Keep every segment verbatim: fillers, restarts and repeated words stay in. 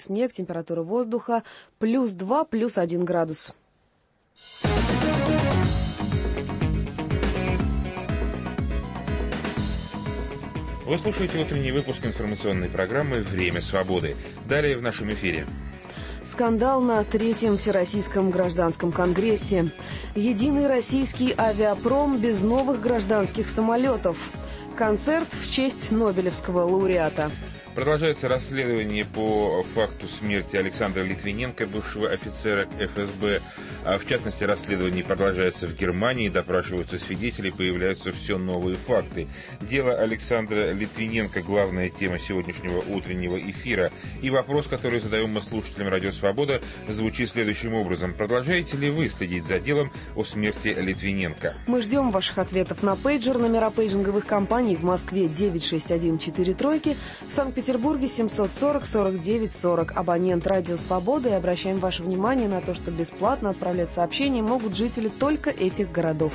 снег, температура воздуха плюс два, плюс один градус. Вы слушаете утренний выпуск информационной программы «Время свободы». Далее в нашем эфире. Скандал на третьем Всероссийском гражданском конгрессе. Единый российский авиапром без новых гражданских самолетов. Концерт в честь Нобелевского лауреата. Продолжается расследование по факту смерти Александра Литвиненко, бывшего офицера эф эс бэ. А в частности, расследование продолжается в Германии, допрашиваются свидетели, появляются все новые факты. Дело Александра Литвиненко – главная тема сегодняшнего утреннего эфира. И вопрос, который задаем мы слушателям «Радио Свобода», звучит следующим образом. Продолжаете ли вы следить за делом о смерти Литвиненко? Мы ждем ваших ответов на пейджер. Номера пейджинговых компаний в Москве девять шесть один четыре тройки, в Санкт-Петербурге В Петербурге семьсот сорок сорок девять сорок. Абонент «Радио Свобода». И обращаем ваше внимание на то, что бесплатно отправлять сообщения могут жители только этих городов.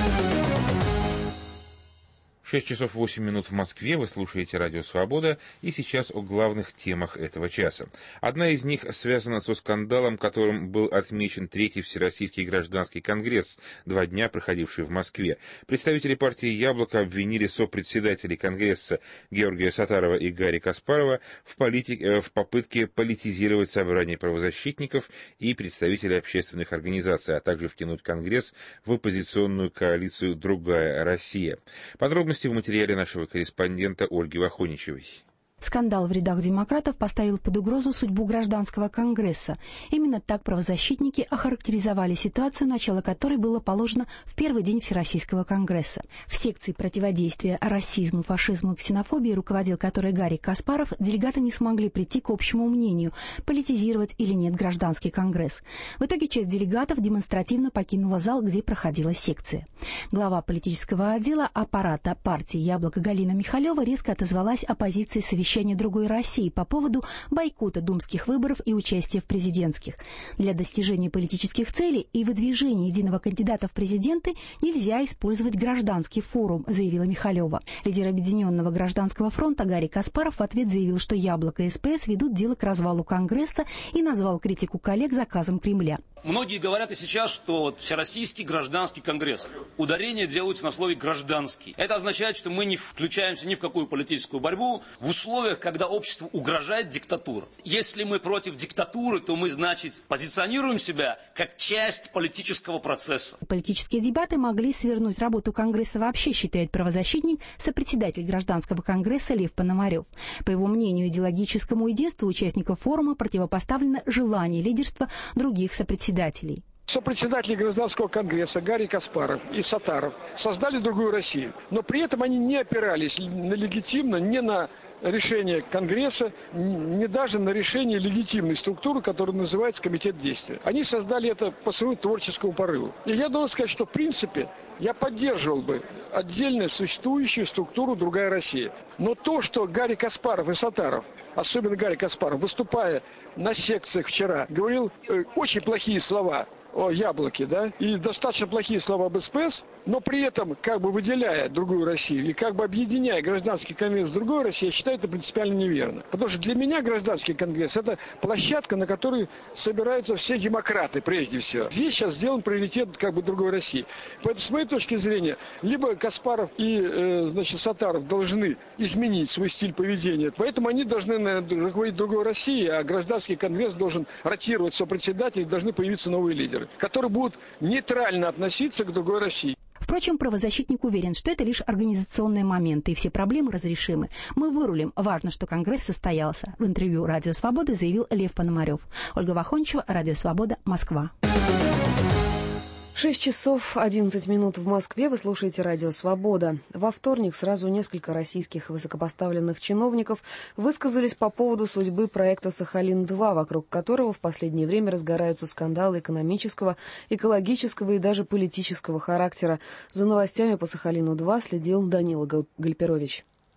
шесть часов восемь минут в Москве. Вы слушаете «Радио Свобода». И сейчас о главных темах этого часа. Одна из них связана со скандалом, которым был отмечен Третий Всероссийский гражданский конгресс, два дня проходивший в Москве. Представители партии «Яблоко» обвинили сопредседателей конгресса Георгия Саттарова и Гарри Каспарова в, полити... в попытке политизировать собрание правозащитников и представителей общественных организаций, а также втянуть конгресс в оппозиционную коалицию «Другая Россия». Подробности в материале нашего корреспондента Ольги Вахоничевой. Скандал в рядах демократов поставил под угрозу судьбу гражданского конгресса. Именно так правозащитники охарактеризовали ситуацию, начало которой было положено в первый день Всероссийского конгресса. В секции противодействия расизму, фашизму и ксенофобии, руководил которой Гарри Каспаров, делегаты не смогли прийти к общему мнению, политизировать или нет гражданский конгресс. В итоге часть делегатов демонстративно покинула зал, где проходила секция. Глава политического отдела аппарата партии «Яблоко» Галина Михалева резко отозвалась о позиции совещания «Другой России» по поводу бойкота думских выборов и участия в президентских. Для достижения политических целей и выдвижения единого кандидата в президенты нельзя использовать гражданский форум, заявила Михалева. Лидер Объединенного гражданского фронта Гарри Каспаров в ответ заявил, что «Яблоко» и эс пэ эс ведут дело к развалу Конгресса и назвал критику коллег заказом Кремля. Многие говорят и сейчас, что вот Всероссийский гражданский конгресс. Ударение делается на слове «гражданский». Это означает, что мы не включаемся ни в какую политическую борьбу в условиях, когда обществу угрожает диктатура. Если мы против диктатуры, то мы, значит, позиционируем себя как часть политического процесса. Политические дебаты могли свернуть работу Конгресса вообще, считает правозащитник, сопредседатель гражданского конгресса Лев Пономарев. По его мнению, идеологическому единству участников форума противопоставлено желание лидерства других сопредседателей. Сопредседатели гражданского конгресса Гарри Каспаров и Саттаров создали другую Россию, но при этом они не опирались на легитимно, не на решение Конгресса, не даже на решение легитимной структуры, которая называется Комитет действия. Они создали это по своему творческому порыву. И я должен сказать, что в принципе я поддерживал бы отдельно существующую структуру «Другая Россия». Но то, что Гарри Каспаров и Саттаров, особенно Гарри Каспаров, выступая на секциях вчера, говорил э, очень плохие слова о «Яблоке», да, и достаточно плохие слова об эс пэ эс, но при этом как бы выделяя другую Россию и как бы объединяя гражданский конгресс с другой Россией, я считаю это принципиально неверно. Потому что для меня гражданский конгресс — это площадка, на которой собираются все демократы прежде всего. Здесь сейчас сделан приоритет как бы другой России. Поэтому с моей точки зрения, либо Каспаров и э, значит, Саттаров должны изменить свой стиль поведения, поэтому они должны наверное, руководить другой Россией, а гражданский конгресс должен ротировать сопредседателей, должны появиться новые лидеры, которые будут нейтрально относиться к другой России. Впрочем, правозащитник уверен, что это лишь организационные моменты, и все проблемы разрешимы. Мы вырулим. Важно, что Конгресс состоялся. В интервью «Радио Свобода» заявил Лев Пономарев. Ольга Вахоничева, «Радио Свобода», Москва. шесть часов одиннадцать минут в Москве. Вы слушаете «Радио Свобода». Во вторник сразу несколько российских высокопоставленных чиновников высказались по поводу судьбы проекта «Сахалин-два», вокруг которого в последнее время разгораются скандалы экономического, экологического и даже политического характера. За новостями по «Сахалину-два» следил Данила Гальперович.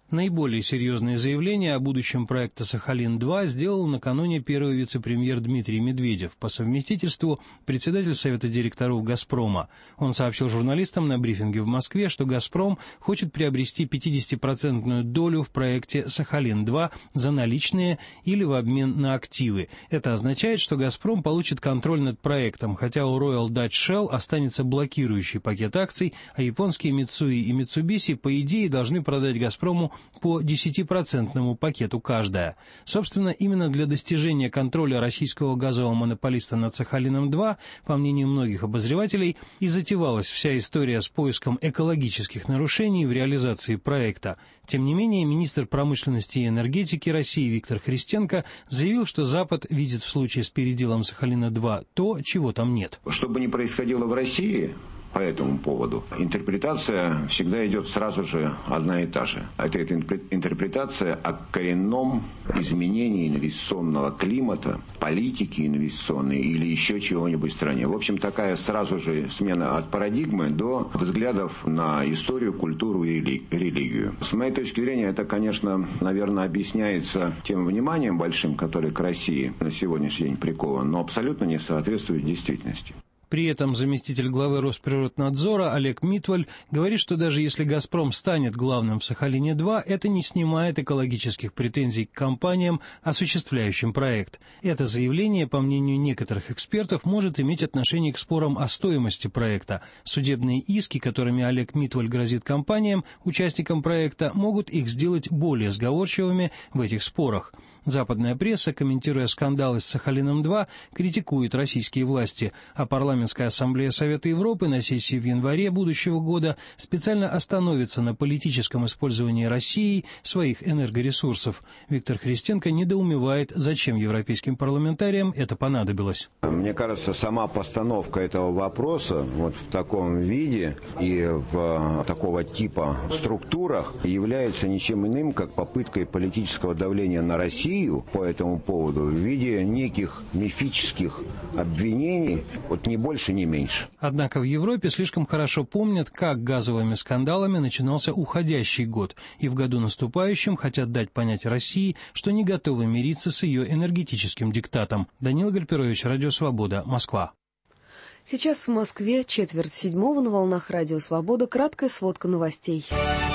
Наиболее серьезное заявление о будущем проекта «Сахалин-два» сделал накануне первый вице-премьер Дмитрий Медведев, по совместительству председатель Совета директоров «Газпрома». Он сообщил журналистам на брифинге в Москве, что «Газпром» хочет приобрести пятидесятипроцентную долю в проекте «Сахалин-два» за наличные или в обмен на активы. Это означает, что «Газпром» получит контроль над проектом, хотя у Royal Dutch Shell останется блокирующий пакет акций, а японские Mitsui и Mitsubishi, по идее, должны продать «Газпрому» по десятипроцентному пакету каждая. Собственно, именно для достижения контроля российского газового монополиста над Сахалином-два, по мнению многих обозревателей, и затевалась вся история с поиском экологических нарушений в реализации проекта. Тем не менее, министр промышленности и энергетики России Виктор Христенко заявил, что Запад видит в случае с переделом Сахалина-два то, чего там нет. Что бы ни происходило в России по этому поводу, интерпретация всегда идет сразу же одна и та же. Это интерпретация о коренном изменении инвестиционного климата, политики инвестиционной или еще чего-нибудь в стране. В общем, такая сразу же смена от парадигмы до взглядов на историю, культуру и религию. С моей точки зрения, это, конечно, наверное, объясняется тем вниманием большим, которое к России на сегодняшний день приковано, но абсолютно не соответствует действительности. При этом заместитель главы Росприроднадзора Олег Митваль говорит, что даже если «Газпром» станет главным в Сахалине-два, это не снимает экологических претензий к компаниям, осуществляющим проект. Это заявление, по мнению некоторых экспертов, может иметь отношение к спорам о стоимости проекта. Судебные иски, которыми Олег Митваль грозит компаниям, участникам проекта, могут их сделать более сговорчивыми в этих спорах. Западная пресса, комментируя скандалы с Сахалином-два, критикует российские власти, а Парламентская ассамблея Совета Европы на сессии в январе будущего года специально остановится на политическом использовании Россией своих энергоресурсов. Виктор Христенко недоумевает, зачем европейским парламентариям это понадобилось. Мне кажется, сама постановка этого вопроса вот в таком виде и в такого типа структурах является ничем иным, как попыткой политического давления на Россию по этому поводу в виде неких мифических обвинений, вот ни больше, ни меньше. Однако в Европе слишком хорошо помнят, как газовыми скандалами начинался уходящий год, и в году наступающем хотят дать понять России, что не готовы мириться с ее энергетическим диктатом. Данил Гальперович, Радио Свобода, Москва. Сейчас в Москве четверть седьмого на волнах Радио Свобода. Краткая сводка новостей.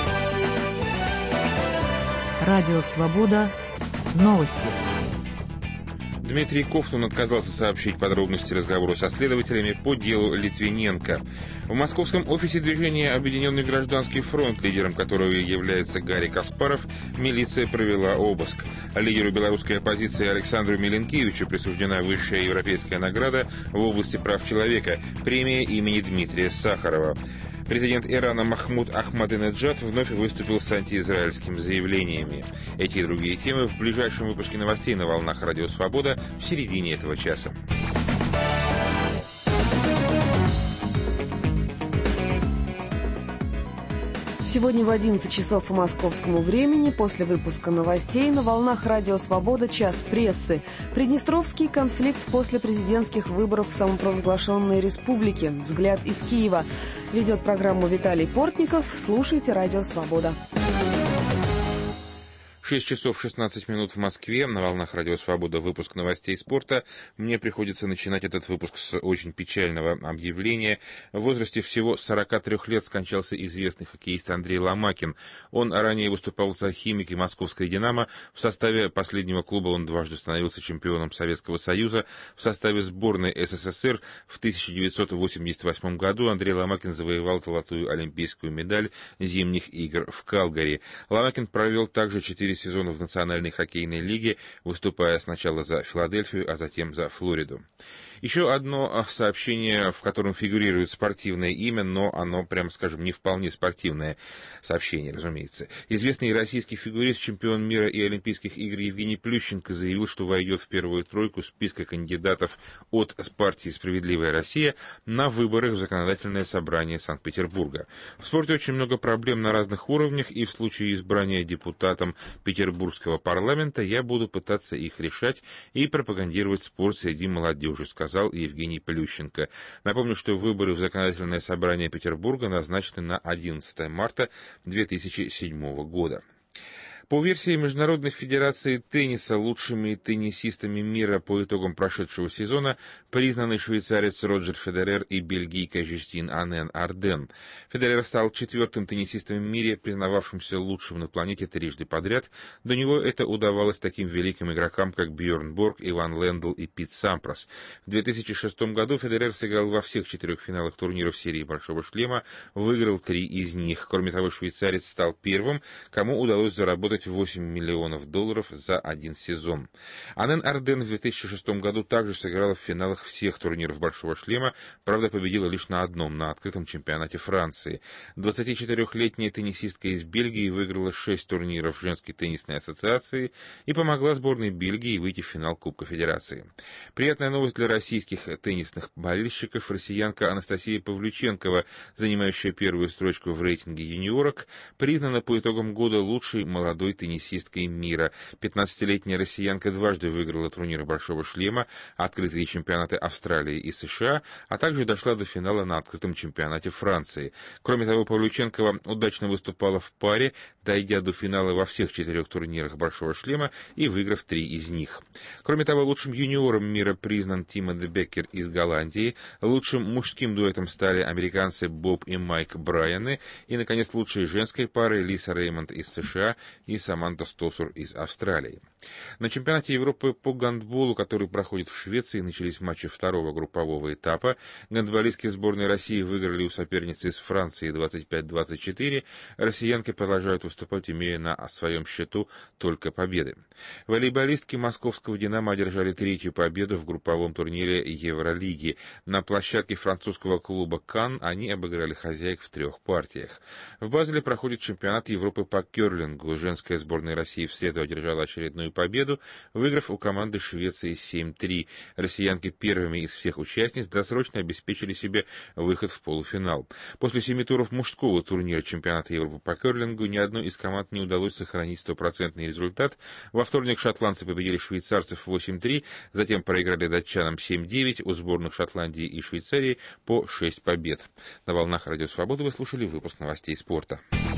Радио Свобода. Новости. Дмитрий Ковтун отказался сообщить подробности разговора со следователями по делу Литвиненко. В московском офисе движения «Объединенный гражданский фронт», лидером которого является Гарри Каспаров, милиция провела обыск. Лидеру белорусской оппозиции Александру Миленкевичу присуждена высшая европейская награда в области прав человека – премия имени Дмитрия Сахарова. Президент Ирана Махмуд Ахмадинеджад вновь выступил с антиизраильскими заявлениями. Эти и другие темы в ближайшем выпуске новостей на волнах Радио Свобода в середине этого часа. Сегодня в одиннадцать часов по московскому времени, после выпуска новостей, на волнах Радио Свобода «Час прессы». Приднестровский конфликт после президентских выборов в самопровозглашенной республике. Взгляд из Киева. Ведет программу Виталий Портников. Слушайте Радио Свобода. шесть часов шестнадцать минут в Москве, на волнах Радио Свобода, выпуск новостей спорта. Мне приходится начинать этот выпуск с очень печального объявления. В возрасте всего сорока трёх лет скончался известный хоккеист Андрей Ломакин. Он ранее выступал за «Химик» и «Московское Динамо». В составе последнего клуба он дважды становился чемпионом Советского Союза. В составе сборной СССР в тысяча девятьсот восемьдесят восьмом году Андрей Ломакин завоевал золотую олимпийскую медаль зимних игр в Калгари. Ломакин провел также четыре сезона в Национальной хоккейной лиге, выступая сначала за Филадельфию, а затем за Флориду. Еще одно сообщение, в котором фигурирует спортивное имя, но оно, прямо скажем, не вполне спортивное сообщение, разумеется. Известный российский фигурист, чемпион мира и Олимпийских игр Евгений Плющенко заявил, что войдет в первую тройку списка кандидатов от партии «Справедливая Россия» на выборы в Законодательное собрание Санкт-Петербурга. В спорте очень много проблем на разных уровнях, и в случае избрания депутатом Петербургского парламента я буду пытаться их решать и пропагандировать спорт среди молодежи, сказал Евгений Плющенко. Напомню, что выборы в Законодательное собрание Петербурга назначены на одиннадцатое марта две тысячи седьмого года. По версии Международной федерации тенниса, лучшими теннисистами мира по итогам прошедшего сезона признаны швейцарец Роджер Федерер и бельгийка Жюстин Анен Арден. Федерер стал четвертым теннисистом в мире, признававшимся лучшим на планете трижды подряд. До него это удавалось таким великим игрокам, как Бьорн Борг, Иван Лендл и Пит Сампрос. В две тысячи шестом году Федерер сыграл во всех четырех финалах турниров серии «Большого шлема», выиграл три из них. Кроме того, швейцарец стал первым, кому удалось заработать восемь миллионов долларов за один сезон. Анен Арден в две тысячи шестом году также сыграла в финалах всех турниров «Большого шлема», правда, победила лишь на одном, на открытом чемпионате Франции. двадцатичетырехлетняя теннисистка из Бельгии выиграла шесть турниров женской теннисной ассоциации и помогла сборной Бельгии выйти в финал Кубка Федерации. Приятная новость для российских теннисных болельщиков: россиянка Анастасия Павлюченкова, занимающая первую строчку в рейтинге юниорок, признана по итогам года лучшей молодой теннисисткой мира. пятнадцатилетняя россиянка дважды выиграла турниры «Большого шлема», открытые чемпионаты Австралии и США, а также дошла до финала на открытом чемпионате Франции. Кроме того, Павлюченкова удачно выступала в паре, дойдя до финала во всех четырех турнирах «Большого шлема» и выиграв три из них. Кроме того, лучшим юниором мира признан Тимо де Беккер из Голландии, лучшим мужским дуэтом стали американцы Боб и Майк Брайаны, и, наконец, лучшей женской парой Лиса Реймонд из США и Саманта Стосур из Австралии. На чемпионате Европы по гандболу, который проходит в Швеции, начались матчи второго группового этапа. Гандболистки сборной России выиграли у соперницы из Франции двадцать пять двадцать четыре. Россиянки продолжают выступать, имея на своем счету только победы. Волейболистки московского «Динамо» одержали третью победу в групповом турнире Евролиги. На площадке французского клуба «Кан» они обыграли хозяек в трех партиях. В Базеле проходит чемпионат Европы по керлингу. Женская сборная России в среду одержала очередную победу, выиграв у команды Швеции семь три. Россиянки первыми из всех участниц досрочно обеспечили себе выход в полуфинал. После семи туров мужского турнира чемпионата Европы по керлингу ни одной из команд не удалось сохранить стопроцентный результат. Во вторник шотландцы победили швейцарцев восемь три, затем проиграли датчанам семь девять, у сборных Шотландии и Швейцарии по шесть побед. На волнах Радио Свобода вы слушали выпуск новостей спорта.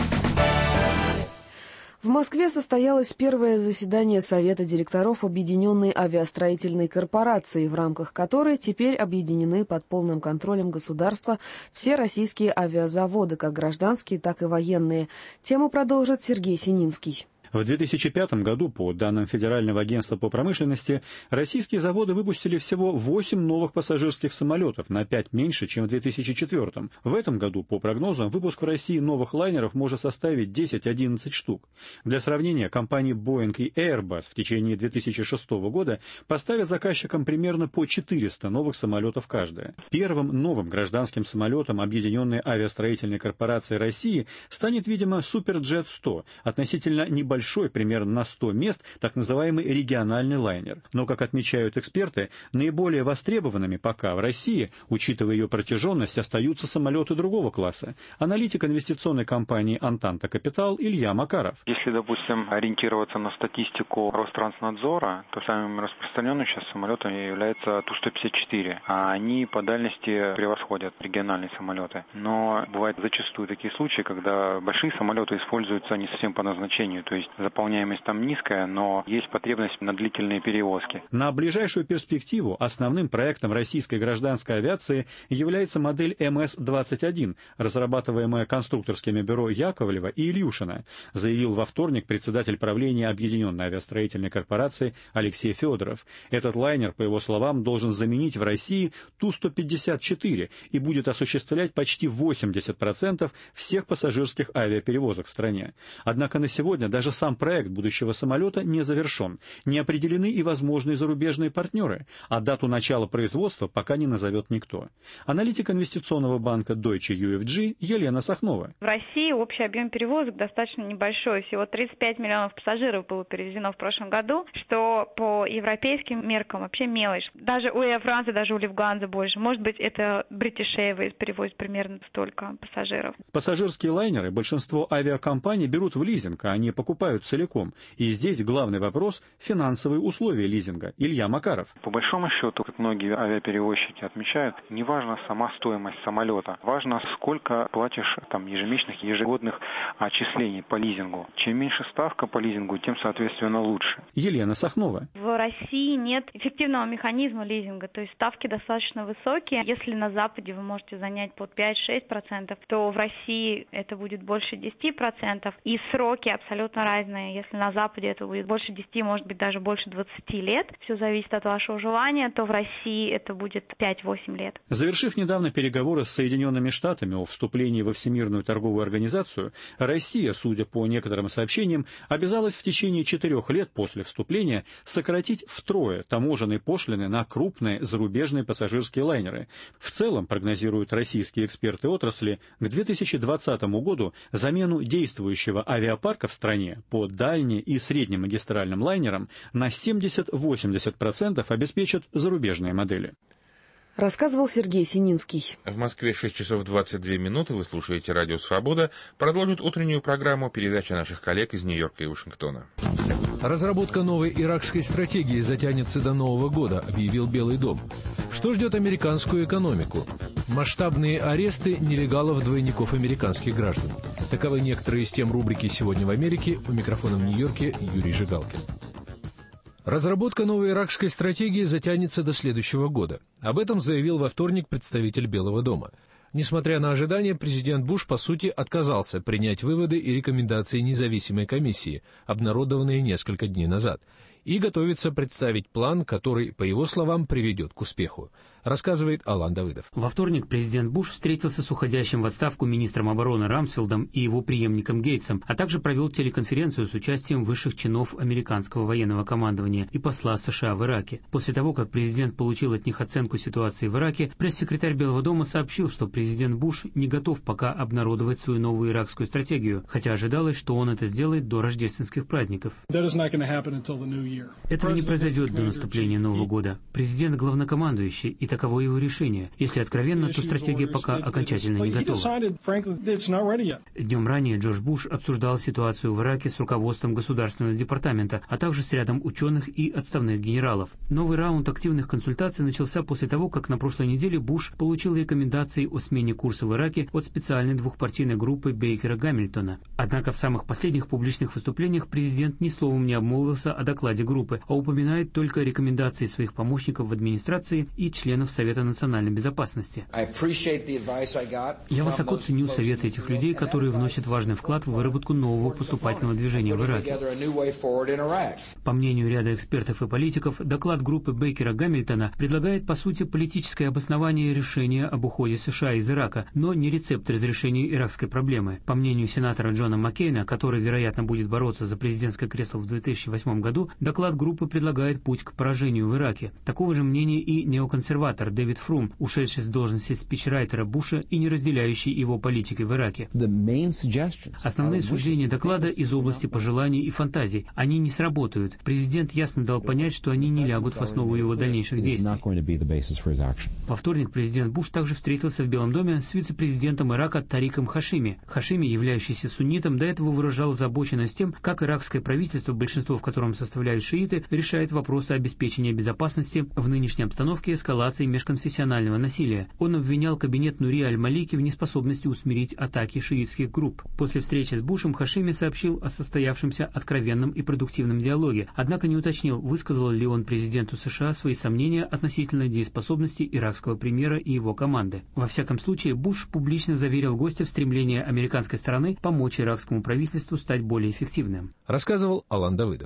В Москве состоялось первое заседание Совета директоров Объединенной авиастроительной корпорации, в рамках которой теперь объединены под полным контролем государства все российские авиазаводы, как гражданские, так и военные. Тему продолжит Сергей Сининский. В две тысячи пятом году, по данным Федерального агентства по промышленности, российские заводы выпустили всего восемь новых пассажирских самолетов, на пять меньше, чем в две тысячи четвёртом. В этом году, по прогнозам, выпуск в России новых лайнеров может составить десять-одиннадцать штук. Для сравнения, компании Boeing и Airbus в течение две тысячи шестого года поставят заказчикам примерно по четыреста новых самолетов каждая. Первым новым гражданским самолетом Объединенной авиастроительной корпорации России станет, видимо, Суперджет сто, относительно небольшой, примерно на сто мест, так называемый региональный лайнер. Но, как отмечают эксперты, наиболее востребованными пока в России, учитывая ее протяженность, остаются самолеты другого класса. Аналитик инвестиционной компании «Антанта Капитал» Илья Макаров. Если, допустим, ориентироваться на статистику Ространснадзора, то самым распространенным сейчас самолетом является Ту сто пятьдесят четыре, а они по дальности превосходят региональные самолеты. Но бывают зачастую такие случаи, когда большие самолеты используются не совсем по назначению, то есть заполняемость там низкая, но есть потребность на длительные перевозки. На ближайшую перспективу основным проектом российской гражданской авиации является модель эм эс двадцать один, разрабатываемая конструкторскими бюро Яковлева и Ильюшина, заявил во вторник председатель правления Объединенной авиастроительной корпорации Алексей Федоров. Этот лайнер, по его словам, должен заменить в России Ту сто пятьдесят четыре и будет осуществлять почти восемьдесят процентов всех пассажирских авиаперевозок в стране. Однако на сегодня даже сам проект будущего самолета не завершен. Не определены и возможные зарубежные партнеры, а дату начала производства пока не назовет никто. Аналитик инвестиционного банка Deutsche ю эф джи Елена Сахнова. В России общий объем перевозок достаточно небольшой. Всего тридцать пять миллионов пассажиров было перевезено в прошлом году, что по европейским меркам вообще мелочь. Даже у Air France, даже у Lufthansa больше. Может быть, это British Airways перевозит примерно столько пассажиров. Пассажирские лайнеры большинство авиакомпаний берут в лизинг, а не покупают покупают целиком. И здесь главный вопрос – финансовые условия лизинга. Илья Макаров. По большому счету, как многие авиаперевозчики отмечают, не важна сама стоимость самолета. Важно, сколько платишь там ежемесячных, ежегодных отчислений по лизингу. Чем меньше ставка по лизингу, тем, соответственно, лучше. Елена Сахнова. В России нет эффективного механизма лизинга, то есть ставки достаточно высокие. Если на Западе вы можете занять под пять-шесть процентов, то в России это будет больше десяти процентов. И сроки абсолютно разные. Если на Западе это будет больше десяти, может быть даже больше двадцати лет, все зависит от вашего желания, то в России это будет пять-восемь лет. Завершив недавно переговоры с Соединенными Штатами о вступлении во Всемирную торговую организацию, Россия, судя по некоторым сообщениям, обязалась в течение четырех лет после вступления сократить втрое таможенные пошлины на крупные зарубежные пассажирские лайнеры. В целом, прогнозируют российские эксперты отрасли, к две тысячи двадцатому году замену действующего авиапарка в стране по дальне- и среднемагистральным лайнерам на семьдесят-восемьдесят процентов обеспечат зарубежные модели. Рассказывал Сергей Сининский. В Москве шесть часов двадцать две минуты. Вы слушаете «Радио Свобода». Продолжит утреннюю программу передача наших коллег из Нью-Йорка и Вашингтона. Разработка новой иракской стратегии затянется до Нового года, объявил Белый дом. Что ждет американскую экономику? Масштабные аресты нелегалов-двойников американских граждан. Таковы некоторые из тем рубрики «Сегодня в Америке». У микрофона в Нью-Йорке Юрий Жигалкин. Разработка новой иракской стратегии затянется до следующего года. Об этом заявил во вторник представитель Белого дома. Несмотря на ожидания, президент Буш, по сути, отказался принять выводы и рекомендации независимой комиссии, обнародованные несколько дней назад, и готовится представить план, который, по его словам, приведет к успеху. Рассказывает Алан Давыдов. Во вторник президент Буш встретился с уходящим в отставку министром обороны Рамсфелдом и его преемником Гейтсом, а также провел телеконференцию с участием высших чинов американского военного командования и посла США в Ираке. После того, как президент получил от них оценку ситуации в Ираке, пресс-секретарь Белого дома сообщил, что президент Буш не готов пока обнародовать свою новую иракскую стратегию, хотя ожидалось, что он это сделает до рождественских праздников. Этого не произойдет до наступления Нового года. Президент главнокомандующий, и таково его решение. Если откровенно, то стратегия пока окончательно не готова. Днем ранее Джордж Буш обсуждал ситуацию в Ираке с руководством Государственного департамента, а также с рядом ученых и отставных генералов. Новый раунд активных консультаций начался после того, как на прошлой неделе Буш получил рекомендации о смене курса в Ираке от специальной двухпартийной группы Бейкера Гамильтона. Однако в самых последних публичных выступлениях президент ни словом не обмолвился о докладе группы, а упоминает только рекомендации своих помощников в администрации и членов Совета национальной безопасности. Я высоко ценю советы этих людей, которые вносят важный вклад в выработку нового поступательного движения в Ираке. По мнению ряда экспертов и политиков, доклад группы Бейкера Гамильтона предлагает, по сути, политическое обоснование решения об уходе США из Ирака, но не рецепт разрешения иракской проблемы. По мнению сенатора Джона Маккейна, который, вероятно, будет бороться за президентское кресло в две тысячи восьмом году, доклад группы предлагает путь к поражению в Ираке. Такого же мнения и неоконсерватор Дэвид Фрум, ушедший с должности спичрайтера Буша и не разделяющий его политики в Ираке. Основные суждения доклада из области пожеланий и фантазий. Они не сработают. Президент ясно дал понять, что они не лягут в основу его дальнейших действий. Во вторник президент Буш также встретился в Белом доме с вице-президентом Ирака Тариком Хашими. Хашими, являющийся суннитом, до этого выражал озабоченность тем, как иракское правительство, большинство в котором составляют шииты, решает вопросы обеспечения безопасности в нынешней обстановке эскалации межконфессионального насилия. Он обвинял кабинет Нури аль-Малики в неспособности усмирить атаки шиитских групп. После встречи с Бушем Хашими сообщил о состоявшемся откровенном и продуктивном диалоге, однако не уточнил, высказал ли он президенту США свои сомнения относительно дееспособности иракского премьера и его команды. Во всяком случае, Буш публично заверил гостя в стремлении американской стороны помочь иракскому правительству стать более эффективным. Рассказывал Алан Давыдов.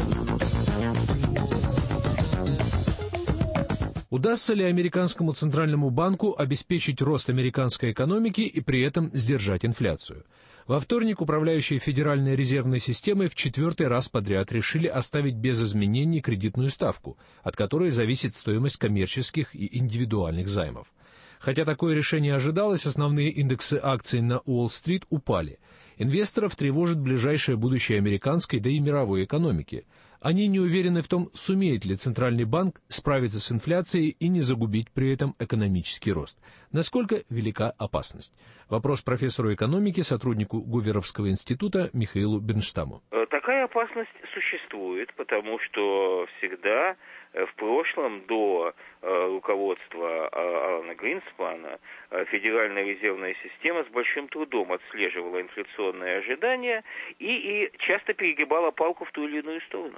Удастся ли американскому центральному банку обеспечить рост американской экономики и при этом сдержать инфляцию? Во вторник управляющие Федеральной резервной системой в четвертый раз подряд решили оставить без изменений кредитную ставку, от которой зависит стоимость коммерческих и индивидуальных займов. Хотя такое решение ожидалось, основные индексы акций на Уолл-стрит упали. Инвесторов тревожит ближайшее будущее американской, да и мировой экономики. Они не уверены в том, сумеет ли Центральный банк справиться с инфляцией и не загубить при этом экономический рост. Насколько велика опасность? Вопрос профессору экономики, сотруднику Гуверовского института Михаилу Бенштаму. Такая опасность существует, потому что всегда в прошлом, до э, руководства Алана Гринспана, э, Федеральная резервная система с большим трудом отслеживала инфляционные ожидания и, и часто перегибала палку в ту или иную сторону.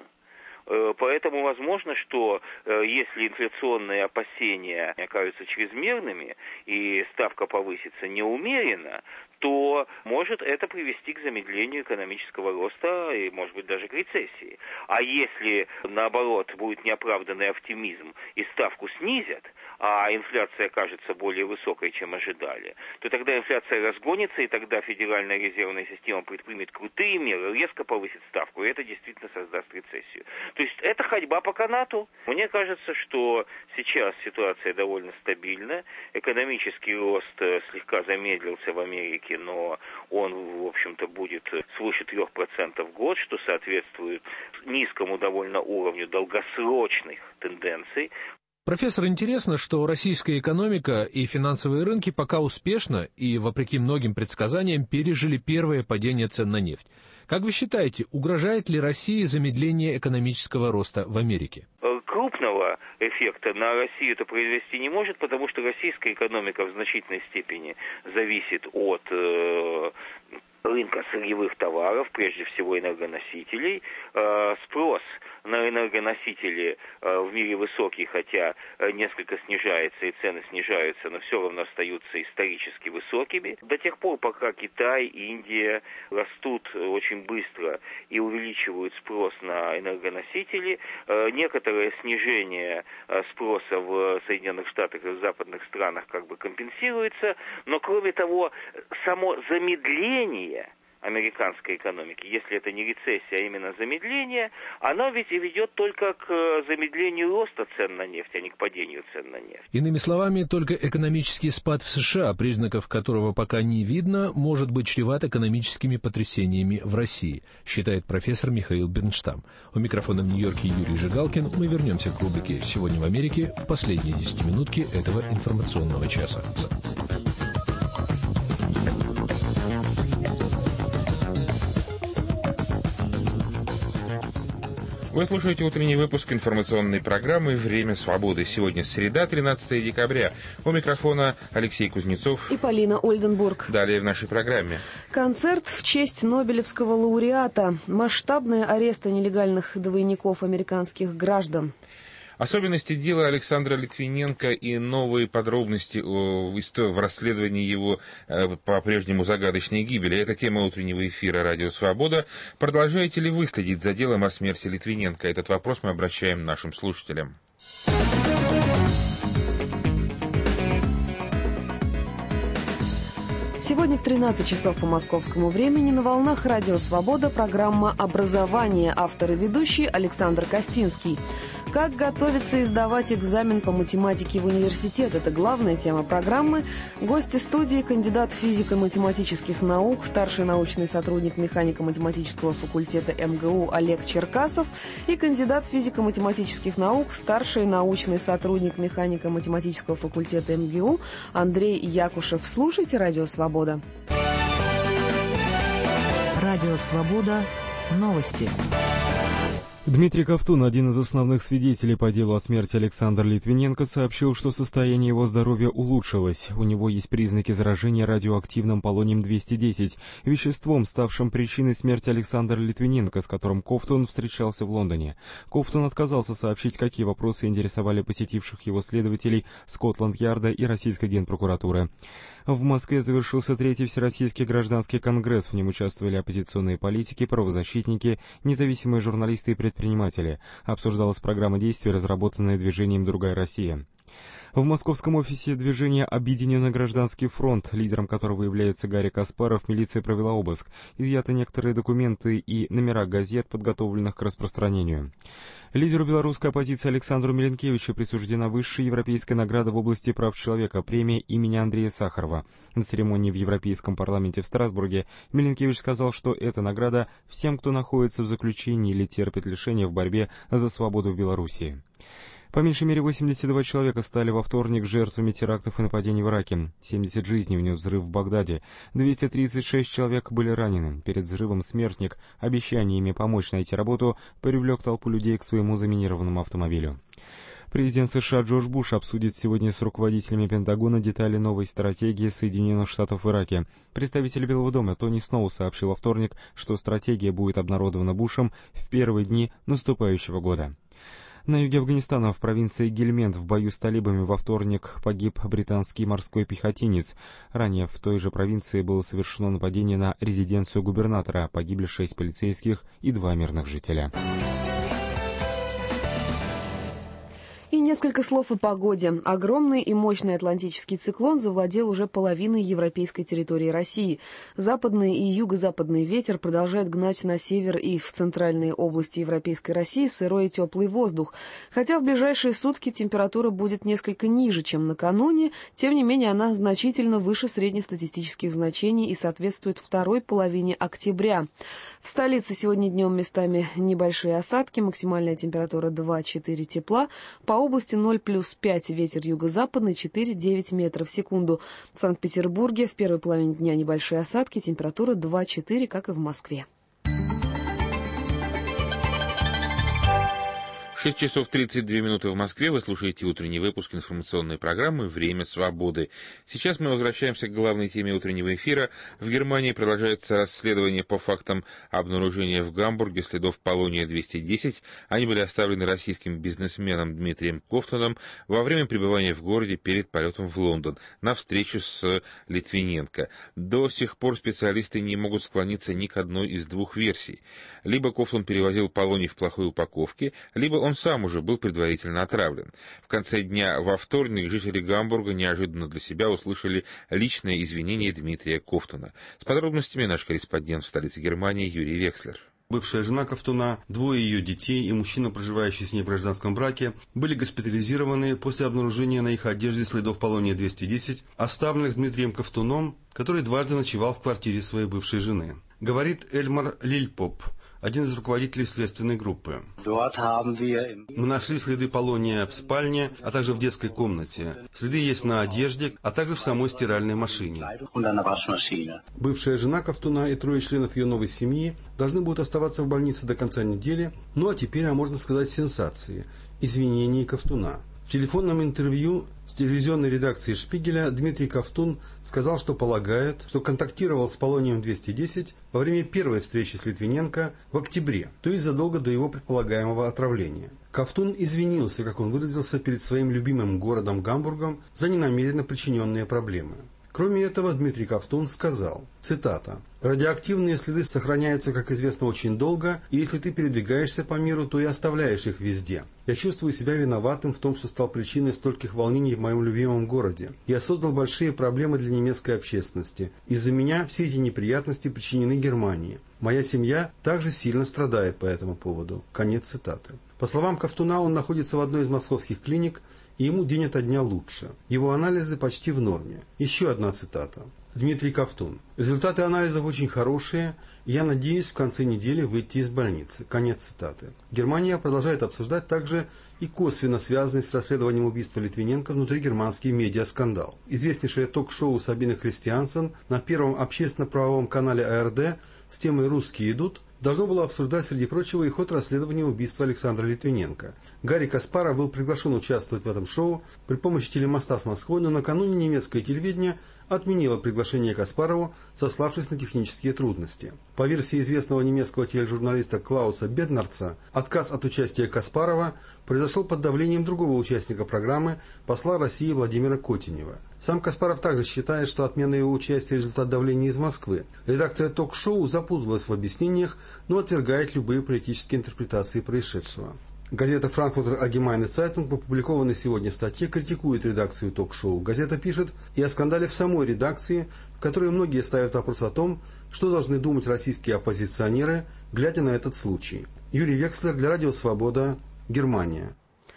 Поэтому возможно, что если инфляционные опасения окажутся чрезмерными и ставка повысится неумеренно, то может это привести к замедлению экономического роста и, может быть, даже к рецессии. А если, наоборот, будет неоправданный оптимизм и ставку снизят, а инфляция окажется более высокой, чем ожидали, то тогда инфляция разгонится, и тогда Федеральная резервная система предпримет крутые меры, резко повысит ставку, и это действительно создаст рецессию. То есть это ходьба по канату. Мне кажется, что сейчас ситуация довольно стабильна. Экономический рост слегка замедлился в Америке, но он, в общем-то, будет свыше трех процентов в год, что соответствует низкому довольно уровню долгосрочных тенденций. Профессор, интересно, что российская экономика и финансовые рынки пока успешно и, вопреки многим предсказаниям, пережили первое падение цен на нефть. Как вы считаете, угрожает ли России замедление экономического роста в Америке? Крупного эффекта на Россию это произвести не может, потому что российская экономика в значительной степени зависит от э, рынка сырьевых товаров, прежде всего энергоносителей. Э, спрос на энергоносители э, в мире высокий, хотя э, несколько снижается и цены снижаются, но все равно остаются исторически высокими. До тех пор, пока Китай и Индия растут очень быстро и увеличивают спрос на энергоносители, э, некоторое снижение э, спроса в Соединенных Штатах и в западных странах как бы компенсируется, но кроме того, само замедление американской экономики, если это не рецессия, а именно замедление, оно ведь и ведет только к замедлению роста цен на нефть, а не к падению цен на нефть. Иными словами, только экономический спад в США, признаков которого пока не видно, может быть чреват экономическими потрясениями в России, считает профессор Михаил Бернштам. У микрофона в Нью-Йорке Юрий Жигалкин. Мы вернемся к рубрике «Сегодня в Америке» в последние десятиминутки этого информационного часа. Вы слушаете утренний выпуск информационной программы «Время свободы». Сегодня среда, тринадцатое декабря. У микрофона Алексей Кузнецов и Полина Ольденбург. Далее в нашей программе. Концерт в честь Нобелевского лауреата. Масштабные аресты нелегальных двойников американских граждан. Особенности дела Александра Литвиненко и новые подробности в расследовании его по-прежнему загадочной гибели. Это тема утреннего эфира «Радио Свобода». Продолжаете ли вы следить за делом о смерти Литвиненко? Этот вопрос мы обращаем нашим слушателям. Сегодня в тринадцать часов по московскому времени на волнах «Радио Свобода» программа «Образование». Автор и ведущий Александр Костинский. Как готовиться и сдавать экзамен по математике в университет? Это главная тема программы. Гости студии — кандидат физико-математических наук, старший научный сотрудник механико-математического факультета эм гэ у Олег Черкасов и кандидат физико-математических наук, старший научный сотрудник механико-математического факультета эм гэ у Андрей Якушев. Слушайте «Радио Свобода». Радио Свобода. Новости. Дмитрий Ковтун, один из основных свидетелей по делу о смерти Александра Литвиненко, сообщил, что состояние его здоровья улучшилось. У него есть признаки заражения радиоактивным полонием двести десять, веществом, ставшим причиной смерти Александра Литвиненко, с которым Ковтун встречался в Лондоне. Ковтун отказался сообщить, какие вопросы интересовали посетивших его следователей Скотланд-Ярда и Российской генпрокуратуры. В Москве завершился третий Всероссийский гражданский конгресс. В нем участвовали оппозиционные политики, правозащитники, независимые журналисты и предприниматели. Обсуждалась программа действий, разработанная движением «Другая Россия». В московском офисе движения «Объединенный гражданский фронт», лидером которого является Гарри Каспаров, милиция провела обыск. Изъяты некоторые документы и номера газет, подготовленных к распространению. Лидеру белорусской оппозиции Александру Миленкевичу присуждена высшая европейская награда в области прав человека, премия имени Андрея Сахарова. На церемонии в Европейском парламенте в Страсбурге Миленкевич сказал, что эта награда всем, кто находится в заключении или терпит лишения в борьбе за свободу в Белоруссии. По меньшей мере восемьдесят два человека стали во вторник жертвами терактов и нападений в Ираке. семьдесят жизней унес взрыв в Багдаде. двести тридцать шесть человек были ранены. Перед взрывом смертник обещаниями помочь найти работу привлек толпу людей к своему заминированному автомобилю. Президент США Джордж Буш обсудит сегодня с руководителями Пентагона детали новой стратегии Соединенных Штатов в Ираке. Представитель Белого дома Тони Сноу сообщил во вторник, что стратегия будет обнародована Бушем в первые дни наступающего года. На юге Афганистана, в провинции Гельмент, в бою с талибами во вторник погиб британский морской пехотинец. Ранее в той же провинции было совершено нападение на резиденцию губернатора. Погибли шесть полицейских и два мирных жителя. И несколько слов о погоде. Огромный и мощный атлантический циклон завладел уже половиной европейской территории России. Западный и юго-западный ветер продолжает гнать на север и в центральные области европейской России сырой и теплый воздух. Хотя в ближайшие сутки температура будет несколько ниже, чем накануне, тем не менее она значительно выше среднестатистических значений и соответствует второй половине октября. В столице сегодня днем местами небольшие осадки, максимальная температура два-четыре тепла, по области ноль плюс пять, ветер юго-западный четыре-девять метров в секунду. В Санкт-Петербурге в первой половине дня небольшие осадки, температура два-четыре, как и в Москве. шесть часов тридцать две минуты в Москве. Вы слушаете утренний выпуск информационной программы «Время свободы». Сейчас мы возвращаемся к главной теме утреннего эфира. В Германии продолжается расследование по фактам обнаружения в Гамбурге следов полония двести десять. Они были оставлены российским бизнесменом Дмитрием Ковтуном во время пребывания в городе перед полетом в Лондон на встречу с Литвиненко. До сих пор специалисты не могут склониться ни к одной из двух версий. Либо Ковтун перевозил полоний в плохой упаковке, либо он сам уже был предварительно отравлен. В конце дня во вторник жители Гамбурга неожиданно для себя услышали личное извинение Дмитрия Ковтуна. С подробностями наш корреспондент в столице Германии Юрий Векслер. Бывшая жена Ковтуна, двое ее детей и мужчина, проживающий с ней в гражданском браке, были госпитализированы после обнаружения на их одежде следов полония двести десять, оставленных Дмитрием Ковтуном, который дважды ночевал в квартире своей бывшей жены. Говорит Эльмар Лильпоп, один из руководителей следственной группы. Мы нашли следы полония в спальне, а также в детской комнате. Следы есть на одежде, а также в самой стиральной машине. Бывшая жена Ковтуна и трое членов ее новой семьи должны будут оставаться в больнице до конца недели. Ну а теперь, а можно сказать, сенсации. Извинения Ковтуна. В телефонном интервью с телевизионной редакцией «Шпигеля» Дмитрий Ковтун сказал, что полагает, что контактировал с полонием двести десять во время первой встречи с Литвиненко в октябре, то есть задолго до его предполагаемого отравления. Ковтун извинился, как он выразился, перед своим любимым городом Гамбургом за ненамеренно причиненные проблемы. Кроме этого, Дмитрий Ковтун сказал, цитата, «Радиоактивные следы сохраняются, как известно, очень долго, и если ты передвигаешься по миру, то и оставляешь их везде. Я чувствую себя виноватым в том, что стал причиной стольких волнений в моем любимом городе. Я создал большие проблемы для немецкой общественности. Из-за меня все эти неприятности причинены Германии. Моя семья также сильно страдает по этому поводу». Конец цитаты. По словам Ковтуна, он находится в одной из московских клиник, и ему день ото дня лучше. Его анализы почти в норме. Еще одна цитата. Дмитрий Ковтун. Результаты анализов очень хорошие, и я надеюсь в конце недели выйти из больницы. Конец цитаты. Германия продолжает обсуждать также и косвенно связанный с расследованием убийства Литвиненко внутригерманский медиаскандал. Известнейшее ток-шоу Сабины Христиансен на первом общественно-правовом канале А Р Д с темой «Русские идут» должно было обсуждать, среди прочего, и ход расследования убийства Александра Литвиненко. Гарри Каспаров был приглашен участвовать в этом шоу при помощи телемоста с Москвой, но накануне немецкое телевидение отменило приглашение Каспарову, сославшись на технические трудности. По версии известного немецкого тележурналиста Клауса Беднарца, отказ от участия Каспарова произошел под давлением другого участника программы, посла России Владимира Котенева. Сам Каспаров также считает, что отмена его участия – результат давления из Москвы. Редакция ток-шоу запуталась в объяснениях, но отвергает любые политические интерпретации происшедшего. Газета «Франкфуртер Allgemeine Zeitung» в опубликованной сегодня статье критикует редакцию ток-шоу. Газета пишет и о скандале в самой редакции, в которой многие ставят вопрос о том, что должны думать российские оппозиционеры, глядя на этот случай. Юрий Векслер для Радио Свобода, Германия.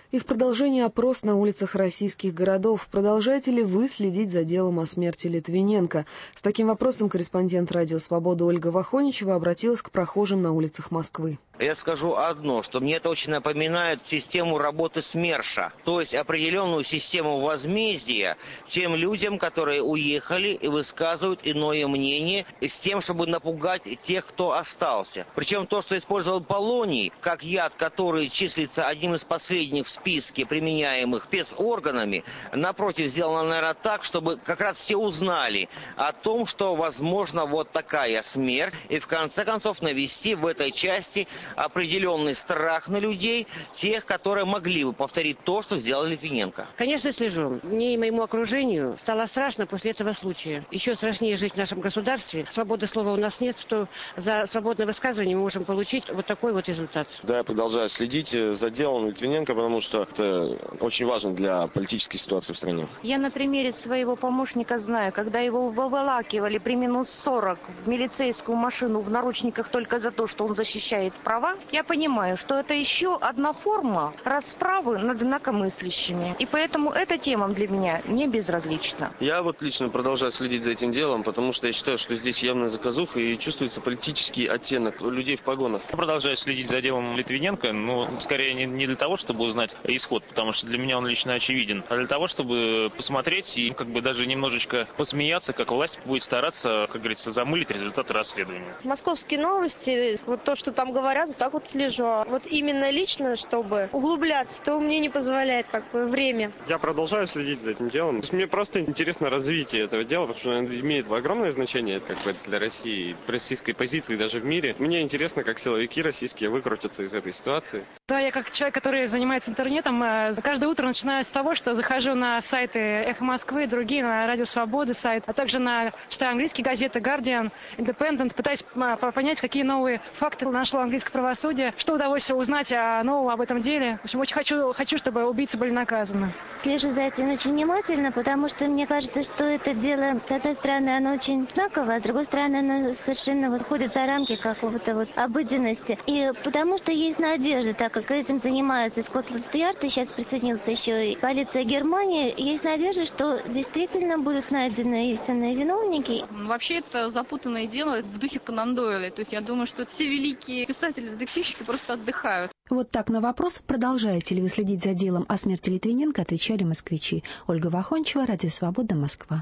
И в продолжении опрос на улицах российских городов. Продолжаете ли вы следить за делом о смерти Литвиненко? С таким вопросом корреспондент «Радио Свобода» Ольга Вахоничева обратилась к прохожим на улицах Москвы. Я скажу одно, что мне это очень напоминает систему работы СМЕРШа, то есть определенную систему возмездия тем людям, которые уехали и высказывают иное мнение, с тем, чтобы напугать тех, кто остался. Причем то, что использовал полоний, как яд, который числится одним из последних в списке применяемых спецорганами, напротив, сделано, наверное, так, чтобы как раз все узнали о том, что возможно вот такая смерть, и в конце концов навести в этой части определенный страх на людей, тех, которые могли бы повторить то, что сделал Литвиненко. Конечно, слежу. Мне и моему окружению стало страшно после этого случая. Еще страшнее жить в нашем государстве. Свободы слова у нас нет, что за свободное высказывание мы можем получить вот такой вот результат. Да, я продолжаю следить за делом Литвиненко, потому что это очень важно для политической ситуации в стране. Я на примере своего помощника знаю, когда его выволакивали при минус сорок в милицейскую машину в наручниках только за то, что он защищает права, я понимаю, что это еще одна форма расправы над инакомыслящими. И поэтому эта тема для меня не безразлична. Я вот лично продолжаю следить за этим делом, потому что я считаю, что здесь явная заказуха и чувствуется политический оттенок у людей в погонах. Я продолжаю следить за делом Литвиненко, но скорее не, не для того, чтобы узнать исход, потому что для меня он лично очевиден, а для того, чтобы посмотреть и как бы даже немножечко посмеяться, как власть будет стараться, как говорится, замылить результаты расследования. Московские новости, вот то, что там говорят, так вот слежу. Вот именно лично, чтобы углубляться, то мне не позволяет как бы время. Я продолжаю следить за этим делом. Мне просто интересно развитие этого дела, потому что оно имеет огромное значение как бы для России, российской позиции даже в мире. Мне интересно, как силовики российские выкрутятся из этой ситуации. Да, я как человек, который занимается интернетом, каждое утро начинаю с того, что захожу на сайты «Эхо Москвы», другие, на «Радио Свободы» сайт, а также на, читаю английские газеты «Guardian», «Independent», пытаюсь понять, какие новые факты нашло английское правосудие, что удалось узнать о новом об этом деле. В общем, очень хочу, хочу, чтобы убийцы были наказаны. Слежу за этим очень внимательно, потому что мне кажется, что это дело, с одной стороны, оно очень знаковое, а с другой стороны, оно совершенно выходит за рамки какого-то вот обыденности. И потому что есть надежда, так как этим занимается Скотланд-Ярд, и сейчас присоединился еще и полиция Германии, есть надежда, что действительно будут найдены истинные виновники. Вообще это запутанное дело в духе Конан Дойля. То есть я думаю, что все великие писатели-детективщики просто отдыхают. Вот так на вопрос, продолжаете ли вы следить за делом о смерти Литвиненко, отвечали москвичи. Ольга Вахончева, Радио Свобода, Москва.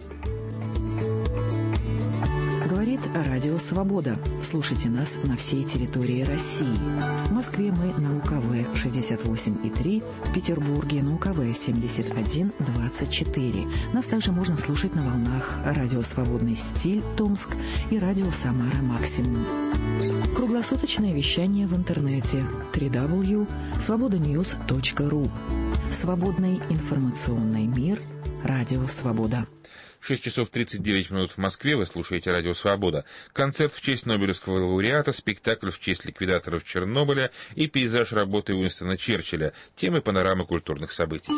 Говорит Радио Свобода. Слушайте нас на всей территории России. В Москве мы на У К В шестьдесят восемь и три, в Петербурге на У К В семьдесят один двадцать четыре. Нас также можно слушать на волнах Радио Свободный стиль Томск и Радио Самара Максимум. Круглосуточное вещание в интернете дабл ю дабл ю дабл ю точка свобода ньюс точка ру. Свободный информационный мир. Радио Свобода. шесть часов тридцать девять минут в Москве. Вы слушаете Радио Свобода. Концерт в честь Нобелевского лауреата, спектакль в честь ликвидаторов Чернобыля и пейзаж работы Уинстона Черчилля. Темы панорамы культурных событий.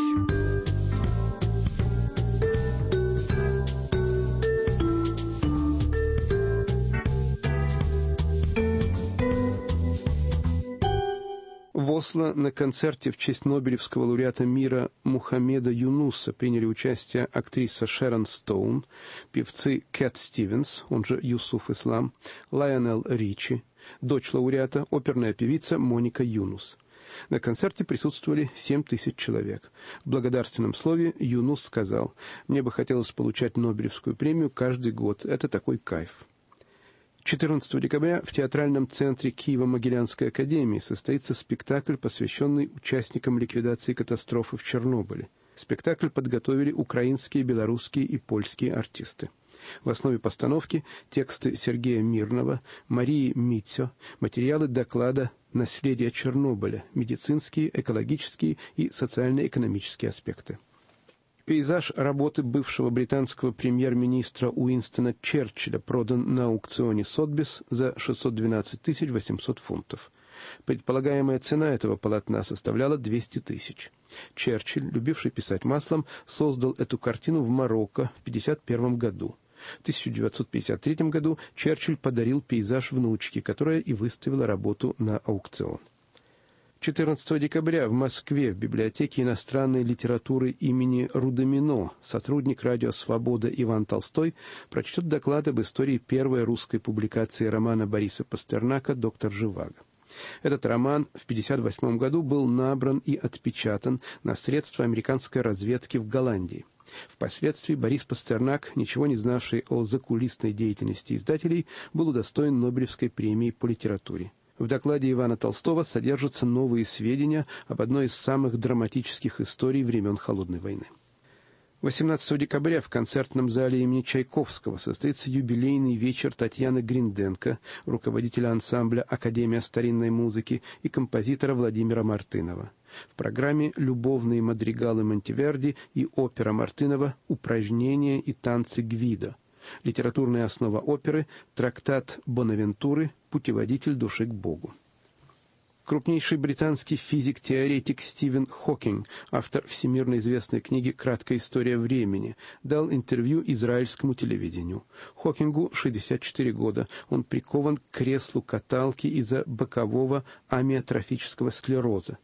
В Осло на концерте в честь Нобелевского лауреата мира Мухаммеда Юнуса приняли участие актриса Шерон Стоун, певцы Кэт Стивенс, он же Юсуф Ислам, Лайонел Ричи, дочь лауреата, оперная певица Моника Юнус. На концерте присутствовали семь тысяч человек. В благодарственном слове Юнус сказал: «Мне бы хотелось получать Нобелевскую премию каждый год. Это такой кайф». четырнадцатого декабря в театральном центре Киево-Могилянской академии состоится спектакль, посвященный участникам ликвидации катастрофы в Чернобыле. Спектакль подготовили украинские, белорусские и польские артисты. В основе постановки тексты Сергея Мирного, Марии Митцо, материалы доклада «Наследие Чернобыля», медицинские, экологические и социально-экономические аспекты. Пейзаж работы бывшего британского премьер-министра Уинстона Черчилля продан на аукционе Сотбис за шестьсот двенадцать тысяч восемьсот фунтов. Предполагаемая цена этого полотна составляла двести тысяч. Черчилль, любивший писать маслом, создал эту картину в Марокко в пятьдесят первом году. В тысяча девятьсот пятьдесят третьем году Черчилль подарил пейзаж внучке, которая и выставила работу на аукцион. четырнадцатого декабря в Москве в библиотеке иностранной литературы имени Рудомино сотрудник «Радио Свобода» Иван Толстой прочтет доклад об истории первой русской публикации романа Бориса Пастернака «Доктор Живаго». Этот роман в тысяча девятьсот пятьдесят восьмом году был набран и отпечатан на средства американской разведки в Голландии. Впоследствии Борис Пастернак, ничего не знавший о закулисной деятельности издателей, был удостоен Нобелевской премии по литературе. В докладе Ивана Толстого содержатся новые сведения об одной из самых драматических историй времен Холодной войны. восемнадцатого декабря в концертном зале имени Чайковского состоится юбилейный вечер Татьяны Гринденко, руководителя ансамбля «Академия старинной музыки» и композитора Владимира Мартынова. В программе «Любовные мадригалы Монтеверди» и опера Мартынова «Упражнения и танцы Гвидо». Литературная основа оперы – трактат Бонавентуры «Путеводитель души к Богу». Крупнейший британский физик-теоретик Стивен Хокинг, автор всемирно известной книги «Краткая история времени», дал интервью израильскому телевидению. Хокингу шестьдесят четыре года. Он прикован к креслу каталки из-за бокового амиотрофического склероза.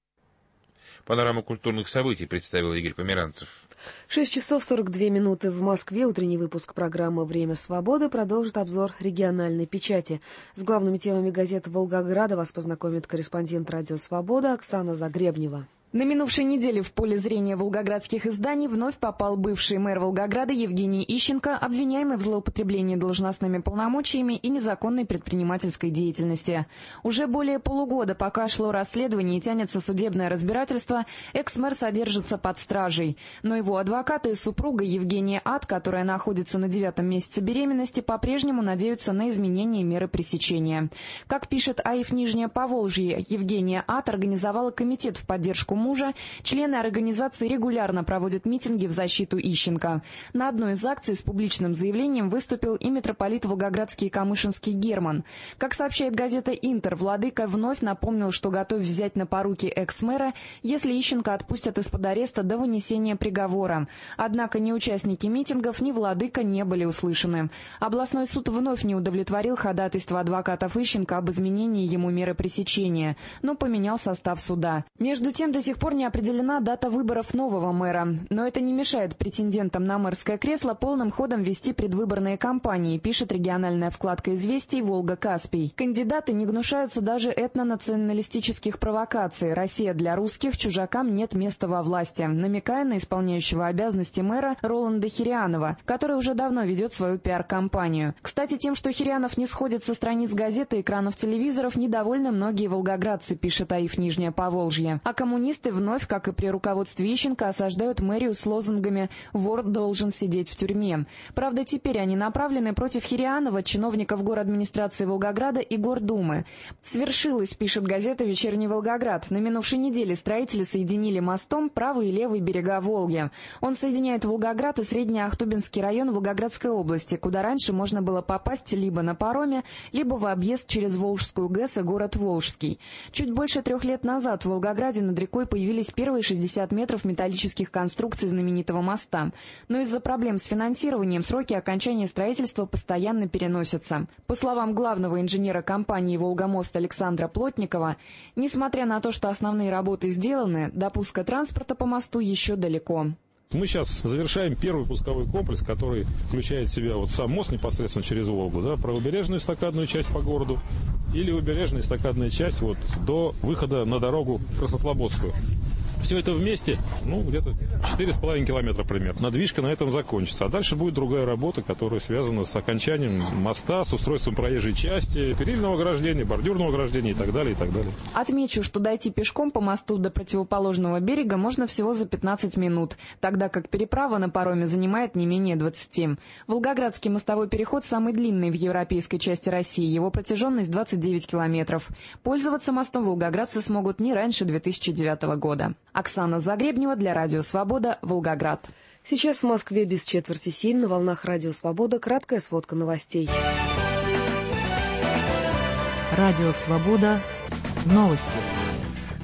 Панораму культурных событий представил Игорь Померанцев. шесть часов сорок две минуты в Москве. Утренний выпуск программы «Время свободы» продолжит обзор региональной печати. С главными темами газеты «Волгограда» вас познакомит корреспондент «Радио Свобода» Оксана Загребнева. На минувшей неделе в поле зрения волгоградских изданий вновь попал бывший мэр Волгограда Евгений Ищенко, обвиняемый в злоупотреблении должностными полномочиями и незаконной предпринимательской деятельности. Уже более полугода, пока шло расследование и тянется судебное разбирательство, экс-мэр содержится под стражей. Но его адвокаты и супруга Евгения Ад, которая находится на девятом месяце беременности, по-прежнему надеются на изменение меры пресечения. Как пишет АИФ Нижнее Поволжье, Евгения Ад организовала комитет в поддержку мужа. Члены организации регулярно проводят митинги в защиту Ищенко. На одной из акций с публичным заявлением выступил и митрополит Волгоградский и Камышинский Герман. Как сообщает газета «Интер», владыка вновь напомнил, что готов взять на поруки экс-мэра, если Ищенко отпустят из-под ареста до вынесения приговора. Однако ни участники митингов, ни владыка не были услышаны. Областной суд вновь не удовлетворил ходатайство адвокатов Ищенко об изменении ему меры пресечения, но поменял состав суда. Между тем, до сих пор не определена дата выборов нового мэра. Но это не мешает претендентам на мэрское кресло полным ходом вести предвыборные кампании, пишет региональная вкладка известий «Волга-Каспий». Кандидаты не гнушаются даже этнонационалистических провокаций «Россия для русских, чужакам нет места во власти», намекая на исполняющего обязанности мэра Роланда Хирианова, который уже давно ведет свою пиар-кампанию. Кстати, тем, что Хирианов не сходит со страниц газеты и экранов телевизоров, недовольны многие волгоградцы, пишет АИФ Нижнее Поволжье. А коммунисты вновь, как и при руководстве Ищенко, осаждают мэрию с лозунгами «Вор должен сидеть в тюрьме». Правда, теперь они направлены против Хирианова, чиновников городадминистрации Волгограда и Гордумы. Свершилось, пишет газета «Вечерний Волгоград». На минувшей неделе строители соединили мостом правый и левый берега Волги. Он соединяет Волгоград и Среднеахтубинский район Волгоградской области, куда раньше можно было попасть либо на пароме, либо в объезд через Волжскую ГЭС и город Волжский. Чуть больше трех лет назад в Волгограде над рекой появились первые шестьдесят метров металлических конструкций знаменитого моста. Но из-за проблем с финансированием сроки окончания строительства постоянно переносятся. По словам главного инженера компании «Волгомост» Александра Плотникова, несмотря на то, что основные работы сделаны, до пуска транспорта по мосту еще далеко. Мы сейчас завершаем первый пусковой комплекс, который включает в себя вот сам мост непосредственно через Волгу, да, правобережную эстакадную часть по городу и левобережная эстакадная часть вот до выхода на дорогу Краснослободскую. Все это вместе, ну, где-то четыре с половиной километра примерно. Надвижка на этом закончится. А дальше будет другая работа, которая связана с окончанием моста, с устройством проезжей части, перильного ограждения, бордюрного ограждения и так далее, и так далее. Отмечу, что дойти пешком по мосту до противоположного берега можно всего за пятнадцать минут, тогда как переправа на пароме занимает не менее двадцати. Волгоградский мостовой переход самый длинный в европейской части России. Его протяженность двадцать девять километров. Пользоваться мостом волгоградцы смогут не раньше две тысячи девятого года. Оксана Загребнева для Радио Свобода, Волгоград. Сейчас в Москве без четверти семь на волнах Радио Свобода краткая сводка новостей. Радио Свобода. Новости.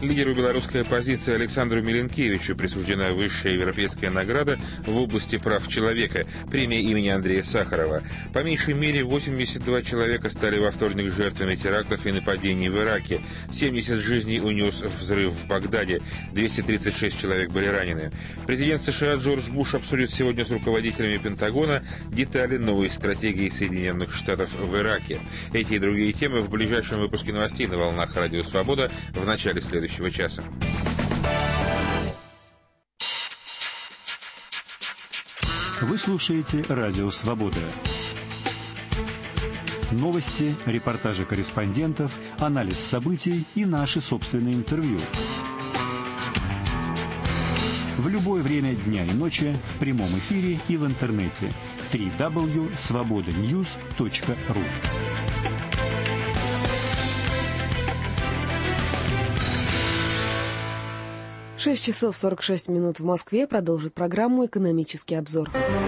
Лидеру белорусской оппозиции Александру Миленкевичу присуждена высшая европейская награда в области прав человека, премия имени Андрея Сахарова. По меньшей мере восемьдесят два человека стали во вторник жертвами терактов и нападений в Ираке. семьдесят жизней унес взрыв в Багдаде. двести тридцать шесть человек были ранены. Президент США Джордж Буш обсудит сегодня с руководителями Пентагона детали новой стратегии Соединенных Штатов в Ираке. Эти и другие темы в ближайшем выпуске новостей на волнах Радио Свобода в начале следующего часа. Вы слушаете Радио Свобода. Новости, репортажи корреспондентов, анализ событий и наши собственные интервью. В любое время дня и ночи в прямом эфире и в интернете. дабл ю дабл ю дабл ю точка свобода ньюс точка ру. шесть часов сорок шесть минут в Москве. Продолжит программу «Экономический обзор».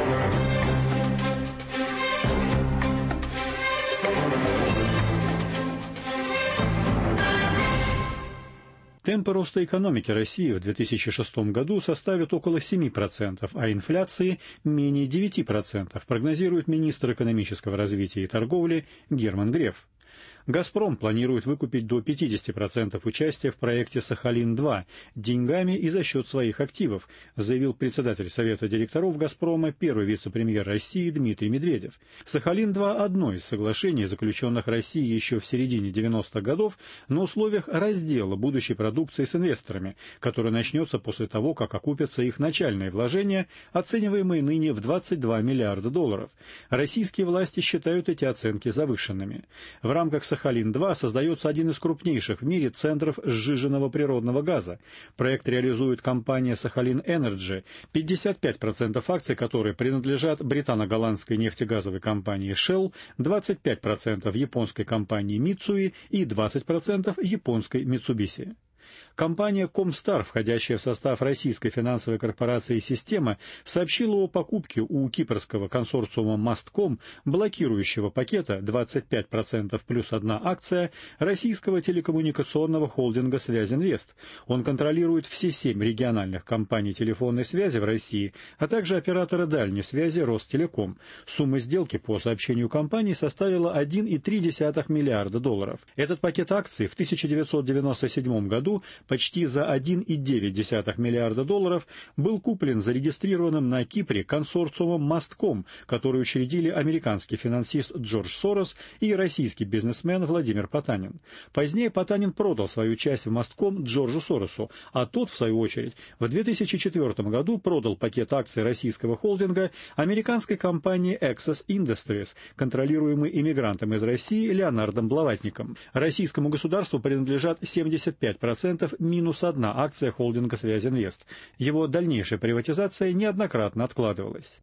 Темпы роста экономики России в две тысячи шестом году составят около семи процентов, а инфляции менее девяти процентов, прогнозирует министр экономического развития и торговли Герман Греф. «Газпром» планирует выкупить до пятидесяти процентов участия в проекте «Сахалин-два» деньгами и за счет своих активов, заявил председатель Совета директоров «Газпрома», первый вице-премьер России Дмитрий Медведев. «Сахалин-два» – одно из соглашений, заключенных Россией еще в середине девяностых годов, на условиях раздела будущей продукции с инвесторами, который начнется после того, как окупятся их начальные вложения, оцениваемые ныне в двадцать два миллиарда долларов. Российские власти считают эти оценки завышенными. В рамках «Сахалин-два» создается один из крупнейших в мире центров сжиженного природного газа. Проект реализует компания «Сахалин Энерджи», пятьдесят пять процентов акций которой принадлежат британо-голландской нефтегазовой компании Shell, двадцать пять процентов японской компании Mitsui и двадцать процентов японской Mitsubishi. Компания «Комстар», входящая в состав российской финансовой корпорации «Система», сообщила о покупке у кипрского консорциума «Мастком», блокирующего пакета двадцать пять процентов плюс одна акция российского телекоммуникационного холдинга «Связинвест». Он контролирует все семь региональных компаний телефонной связи в России, а также оператора дальней связи «Ростелеком». Сумма сделки, по сообщению компании, составила один целых три десятых миллиарда долларов. Этот пакет акций в тысяча девятьсот девяносто седьмом году почти за один целых девять десятых миллиарда долларов был куплен зарегистрированным на Кипре консорциумом «Мастком», который учредили американский финансист Джордж Сорос и российский бизнесмен Владимир Потанин. Позднее Потанин продал свою часть в «Мастком» Джорджу Соросу, а тот, в свою очередь, в две тысячи четвёртом году продал пакет акций российского холдинга американской компании Access Industries, контролируемой иммигрантом из России Леонардом Блаватником. Российскому государству принадлежат семьдесят пять процентов минус одна акция холдинга «Связинвест». Его дальнейшая приватизация неоднократно откладывалась.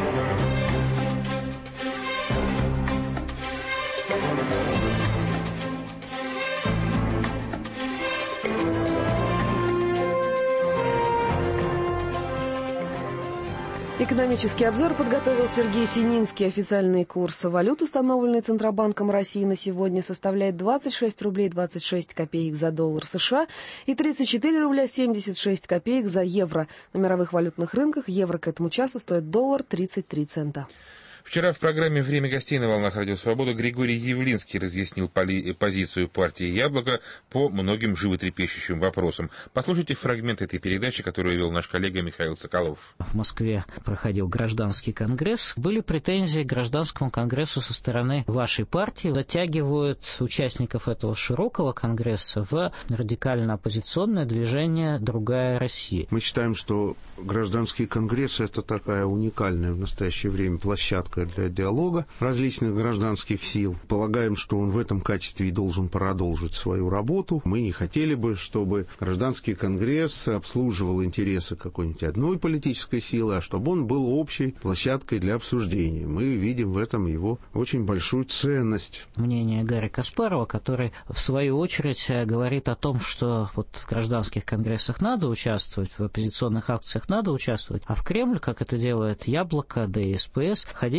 Экономический обзор подготовил Сергей Сининский. Официальный курс валют, установленный Центробанком России на сегодня, составляет двадцать шесть рублей двадцать шесть копеек за доллар США и тридцать четыре рубля семьдесят шесть копеек за евро. На мировых валютных рынках евро к этому часу стоит доллар тридцать три цента. Вчера в программе «Время гостей» на волнах Радио Свобода Григорий Явлинский разъяснил поли- позицию партии «Яблоко» по многим животрепещущим вопросам. Послушайте фрагмент этой передачи, которую вел наш коллега Михаил Соколов. В Москве проходил гражданский конгресс. Были претензии к гражданскому конгрессу со стороны вашей партии. Затягивают участников этого широкого конгресса в радикально-оппозиционное движение «Другая Россия». Мы считаем, что гражданский конгресс – это такая уникальная в настоящее время площадка для диалога различных гражданских сил. Полагаем, что он в этом качестве и должен продолжить свою работу. Мы не хотели бы, чтобы гражданский конгресс обслуживал интересы какой-нибудь одной политической силы, а чтобы он был общей площадкой для обсуждения. Мы видим в этом его очень большую ценность. Мнение Гарри Каспарова, который в свою очередь говорит о том, что вот в гражданских конгрессах надо участвовать, в оппозиционных акциях надо участвовать, а в Кремль, как это делает Яблоко, да и СПС, ходить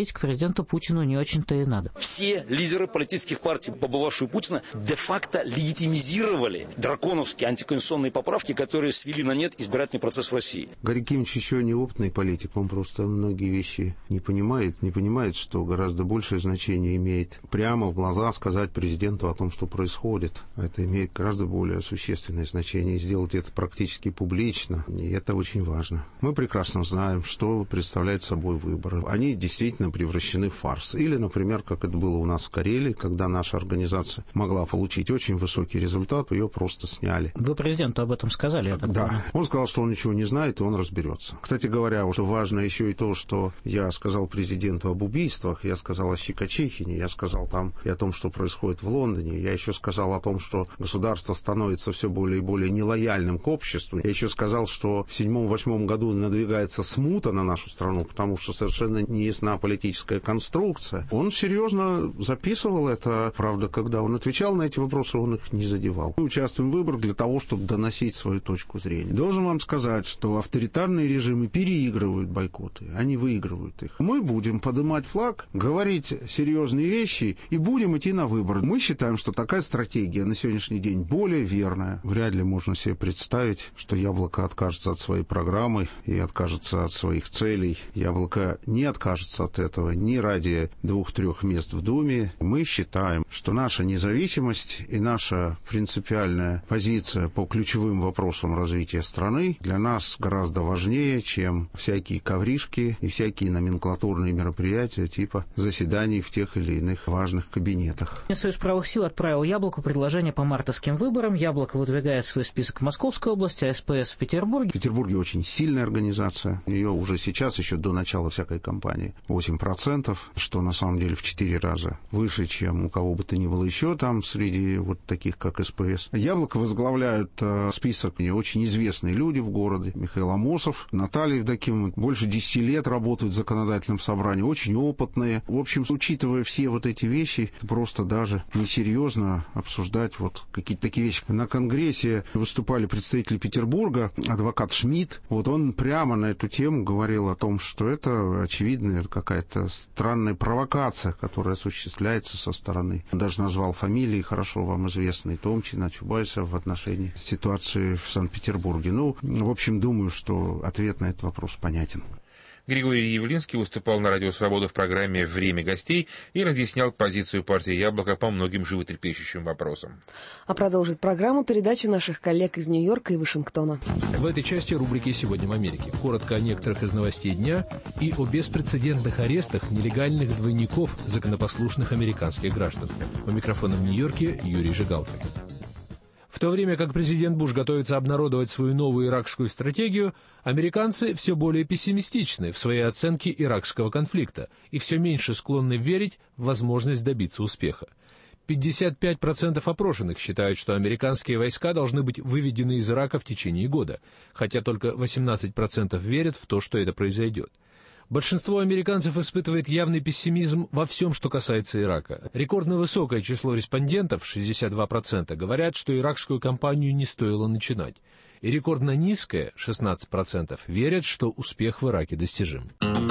говорить к президенту Путину не очень-то и надо. Все лидеры политических партий, побывавшие у Путина, де-факто легитимизировали драконовские антиконституционные поправки, которые свели на нет избирательный процесс в России. Гарри Кимович еще неопытный политик, он просто многие вещи не понимает, не понимает, что гораздо большее значение имеет прямо в глаза сказать президенту о том, что происходит. Это имеет гораздо более существенное значение, и сделать это практически публично, и это очень важно. Мы прекрасно знаем, что представляют собой выборы. Они действительно превращены в фарс. Или, например, как это было у нас в Карелии, когда наша организация могла получить очень высокий результат, ее просто сняли. Вы президенту об этом сказали, я так Да. понимаю. Он сказал, что он ничего не знает, и он разберется. Кстати говоря, что важно еще и то, что я сказал президенту об убийствах, я сказал о Щекочихине, я сказал там и о том, что происходит в Лондоне, я еще сказал о том, что государство становится все более и более нелояльным к обществу. Я еще сказал, что в седьмом-восьмом году надвигается смута на нашу страну, потому что совершенно не ясна политическая конструкция. Он серьезно записывал это. Правда, когда он отвечал на эти вопросы, он их не задевал. Мы участвуем в выборах для того, чтобы доносить свою точку зрения. Должен вам сказать, что авторитарные режимы переигрывают бойкоты, они выигрывают их. Мы будем поднимать флаг, говорить серьезные вещи и будем идти на выборы. Мы считаем, что такая стратегия на сегодняшний день более верная. Вряд ли можно себе представить, что Яблоко откажется от своей программы и откажется от своих целей. Яблоко не откажется от этого ни ради двух-трех мест в Думе. Мы считаем, что наша независимость и наша принципиальная позиция по ключевым вопросам развития страны для нас гораздо важнее, чем всякие ковришки и всякие номенклатурные мероприятия типа заседаний в тех или иных важных кабинетах. Союз правых сил отправил Яблоку предложение по мартовским выборам. Яблоко выдвигает свой список в Московской области, а СПС в Петербурге. В Петербурге очень сильная организация. Ее уже сейчас, еще до начала всякой кампании, восемь процентов, что на самом деле в четыре раза выше, чем у кого бы то ни было еще там среди вот таких, как СПС. Яблоко возглавляют э, список очень известные люди в городе. Михаил Амосов, Наталья Евдокимова. Больше десяти лет работают в законодательном собрании. Очень опытные. В общем, учитывая все вот эти вещи, просто даже несерьезно обсуждать вот какие-то такие вещи. На Конгрессе выступали представители Петербурга, адвокат Шмидт. Вот он прямо на эту тему говорил о том, что это, очевидно, какая-то странная провокация, которая осуществляется со стороны. Он даже назвал фамилии, хорошо вам известные, Томчина, Чубайса в отношении ситуации в Санкт-Петербурге. Ну, в общем, думаю, что ответ на этот вопрос понятен. Григорий Явлинский выступал на Радио Свобода в программе «Время гостей» и разъяснял позицию партии «Яблоко» по многим животрепещущим вопросам. А продолжит программу передачи наших коллег из Нью-Йорка и Вашингтона. В этой части рубрики «Сегодня в Америке». Коротко о некоторых из новостей дня и о беспрецедентных арестах нелегальных двойников законопослушных американских граждан. У микрофона в Нью-Йорке Юрий Жигалкин. В то время как президент Буш готовится обнародовать свою новую иракскую стратегию, американцы все более пессимистичны в своей оценке иракского конфликта и все меньше склонны верить в возможность добиться успеха. пятьдесят пять процентов опрошенных считают, что американские войска должны быть выведены из Ирака в течение года, хотя только восемнадцать процентов верят в то, что это произойдет. Большинство американцев испытывает явный пессимизм во всем, что касается Ирака. Рекордно высокое число респондентов, шестьдесят два процента, говорят, что иракскую кампанию не стоило начинать. И рекордно низкое, шестнадцать процентов, верят, что успех в Ираке достижим.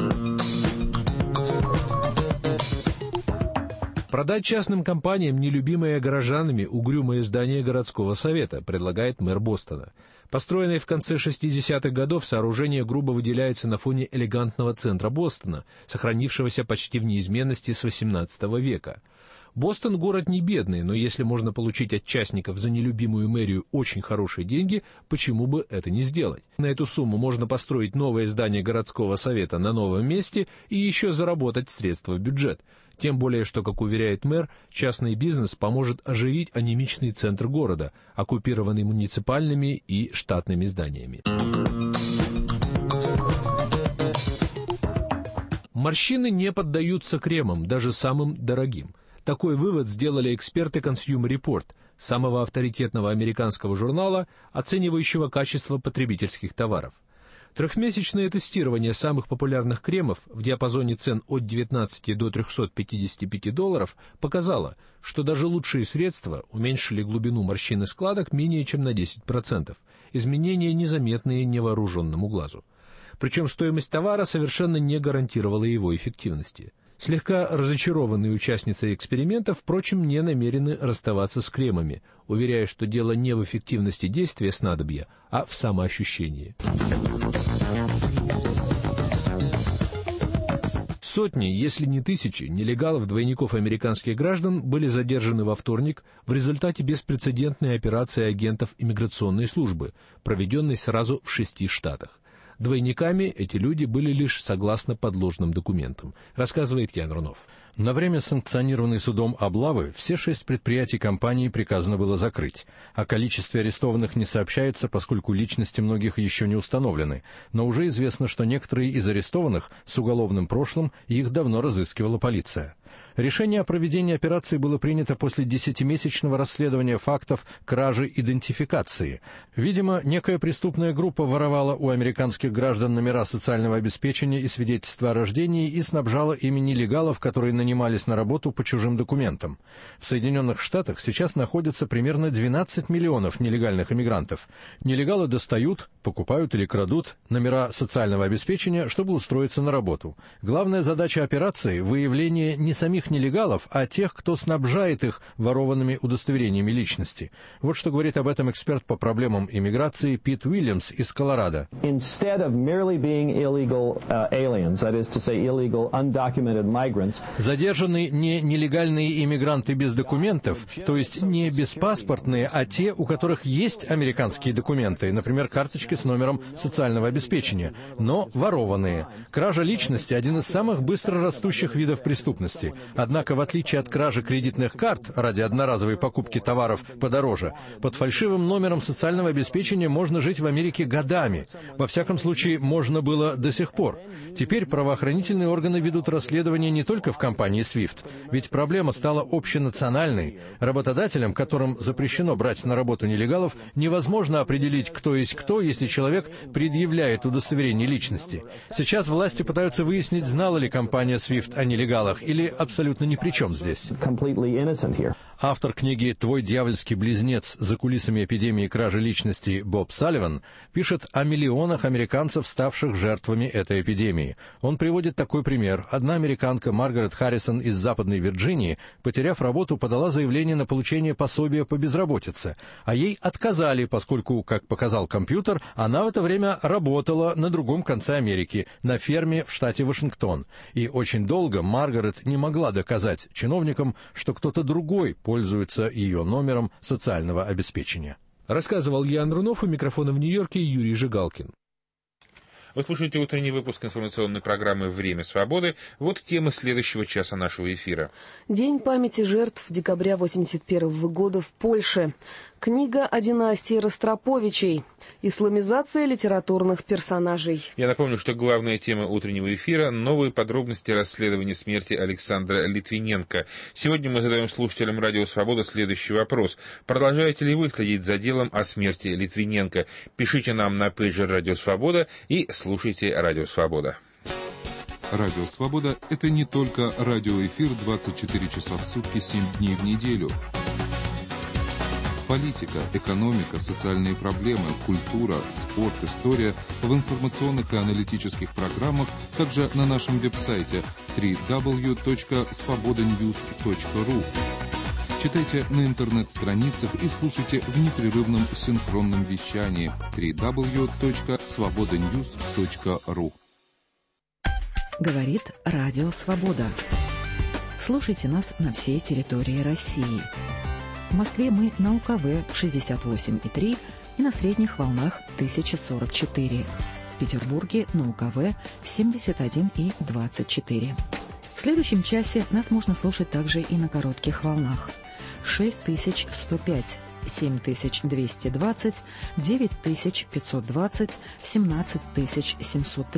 Продать частным компаниям нелюбимое горожанами угрюмое здание городского совета, предлагает мэр Бостона. Построенное в конце шестидесятых годов, сооружение грубо выделяется на фоне элегантного центра Бостона, сохранившегося почти в неизменности с восемнадцатого века. Бостон — город не бедный, но если можно получить от частников за нелюбимую мэрию очень хорошие деньги, почему бы это не сделать? На эту сумму можно построить новое здание городского совета на новом месте и еще заработать средства в бюджет. Тем более, что, как уверяет мэр, частный бизнес поможет оживить анемичный центр города, оккупированный муниципальными и штатными зданиями. Морщины не поддаются кремам, даже самым дорогим. Такой вывод сделали эксперты Consumer Report, самого авторитетного американского журнала, оценивающего качество потребительских товаров. Трехмесячное тестирование самых популярных кремов в диапазоне цен от девятнадцати до трехсот пятидесяти пяти долларов показало, что даже лучшие средства уменьшили глубину морщин и складок менее чем на десять процентов, изменения незаметные невооруженному глазу. Причем стоимость товара совершенно не гарантировала его эффективности. Слегка разочарованные участницы эксперимента, впрочем, не намерены расставаться с кремами, уверяя, что дело не в эффективности действия снадобья, а в самоощущении. Сотни, если не тысячи, нелегалов-двойников американских граждан были задержаны во вторник в результате беспрецедентной операции агентов иммиграционной службы, проведенной сразу в шести штатах. Двойниками эти люди были лишь согласно подложным документам, рассказывает Ян Рунов. На время санкционированной судом облавы все шесть предприятий компании приказано было закрыть. О количестве арестованных не сообщается, поскольку личности многих еще не установлены, но уже известно, что некоторые из арестованных с уголовным прошлым, и их давно разыскивала полиция. Решение о проведении операции было принято после десятимесячного расследования фактов кражи идентификации. Видимо, некая преступная группа воровала у американских граждан номера социального обеспечения и свидетельства о рождении и снабжала ими нелегалов, которые нанимались на работу по чужим документам. В Соединенных Штатах сейчас находится примерно двенадцать миллионов нелегальных иммигрантов. Нелегалы достают, покупают или крадут номера социального обеспечения, чтобы устроиться на работу. Главная задача операции – выявление не самих нелегалов, а тех, кто снабжает их ворованными удостоверениями личности. Вот что говорит об этом эксперт по проблемам иммиграции Пит Уильямс из Колорадо. Задержаны не нелегальные иммигранты без документов, то есть не беспаспортные, а те, у которых есть американские документы, например, карточки с номером социального обеспечения, но ворованные. Кража личности – один из самых быстро растущих видов преступности. Однако, в отличие от кражи кредитных карт ради одноразовой покупки товаров подороже, под фальшивым номером социального обеспечения можно жить в Америке годами. Во всяком случае, можно было до сих пор. Теперь правоохранительные органы ведут расследование не только в компании Свифт, ведь проблема стала общенациональной. Работодателям, которым запрещено брать на работу нелегалов, невозможно определить, кто есть кто, если человек предъявляет удостоверение личности. Сейчас власти пытаются выяснить, знала ли компания Свифт о нелегалах или абсолютно ни при чем здесь. Автор книги «Твой дьявольский близнец. За кулисами эпидемии кражи личности» Боб Салливан пишет о миллионах американцев, ставших жертвами этой эпидемии. Он приводит такой пример. Одна американка, Маргарет Харрисон из Западной Вирджинии, потеряв работу, подала заявление на получение пособия по безработице, а ей отказали, поскольку, как показал компьютер, она в это время работала на другом конце Америки, на ферме в штате Вашингтон. И очень долго Маргарет не могла доказать чиновникам, что кто-то другой пользуется ее номером социального обеспечения. Рассказывал Ян Рунов, у микрофона в Нью-Йорке Юрий Жигалкин. Вы слушаете утренний выпуск информационной программы «Время свободы». Вот темы следующего часа нашего эфира. День памяти жертв декабря восемьдесят первого года в Польше. Книга о династии Ростроповичей. Исламизация литературных персонажей. Я напомню, что главная тема утреннего эфира – новые подробности расследования смерти Александра Литвиненко. Сегодня мы задаем слушателям «Радио Свобода» следующий вопрос. Продолжаете ли вы следить за делом о смерти Литвиненко? Пишите нам на пейджер «Радио Свобода» и слушайте «Радио Свобода». Радио Свобода – это не только радиоэфир двадцать четыре часа в сутки, семь дней в неделю. Политика, экономика, социальные проблемы, культура, спорт, история в информационных и аналитических программах, также на нашем веб-сайте дабл ю дабл ю дабл ю точка свобода ньюс точка ру. Читайте на интернет-страницах и слушайте в непрерывном синхронном вещании дабл ю дабл ю дабл ю точка свобода ньюс точка ру. Говорит Радио Свобода. Слушайте нас на всей территории России. В Москве мы на УКВ шестьдесят восемь и три и на средних волнах тысяча сорок четыре. В Петербурге на УКВ семьдесят один и двадцать четыре. В следующем часе нас можно слушать также и на коротких волнах. шесть тысяч сто пять, семь тысяч двести двадцать, девять тысяч пятьсот двадцать, семнадцать тысяч семьсот